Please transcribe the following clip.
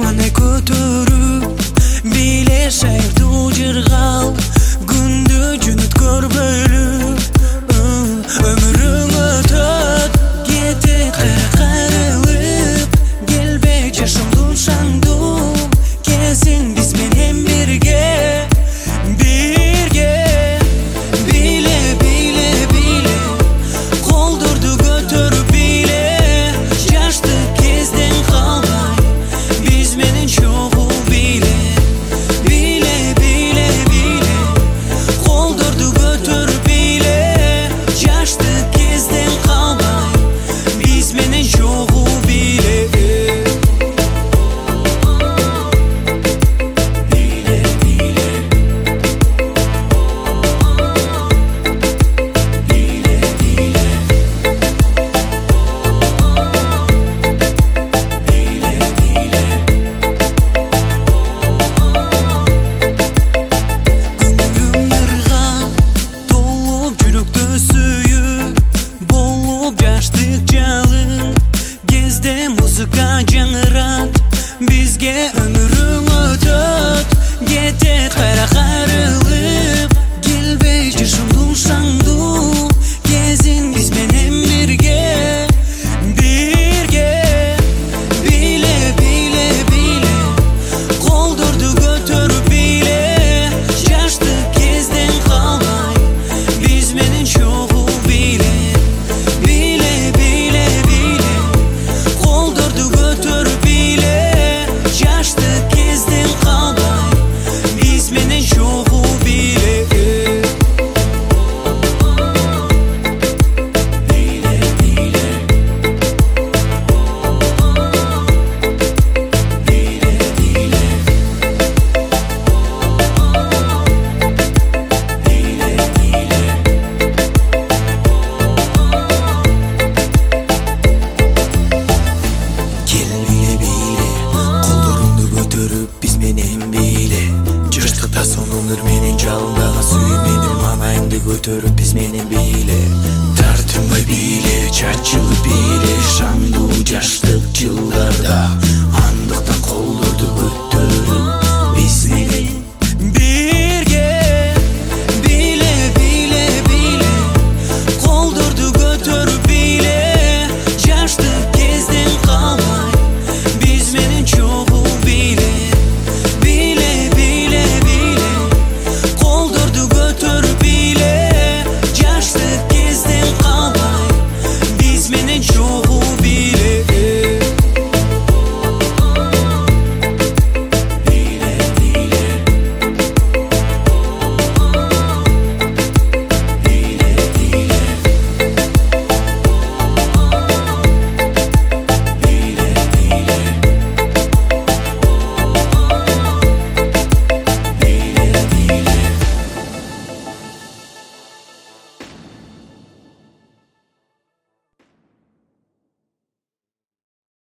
Аны көтөрүп биле шайырдуу жыргал күндү жүнүткөр бөлүп өмүрүң өтөт кетет кайрылып келбей жашоомдун шаңдуу кезин биз менен бирге биле биле биле колдорду көтөрүп биле жаштык кезден калбай биз менен чогуу биле биле колдорду көтөрүп биле жаштык кезден калбай биз менен чогуу биле музыка жаңырат бизге өмүрүң өтөт кетет кайра кайрылып келбей жашоомдун шаңдуу кезин биз менен бирге биле колдорду көтөрүп биле жаштык кезден калбай биз менен чогуу биле колдорду көтөрүп биле жаштык кезден калбай биз менен чогуу биле биз менен биле жаштыкта сонун өмүр менен жалындаган сүйүү менин маанайымды көтөрүп биз менен биле тартынбай биле чачылып биле шаңдуу жаштык жылдарда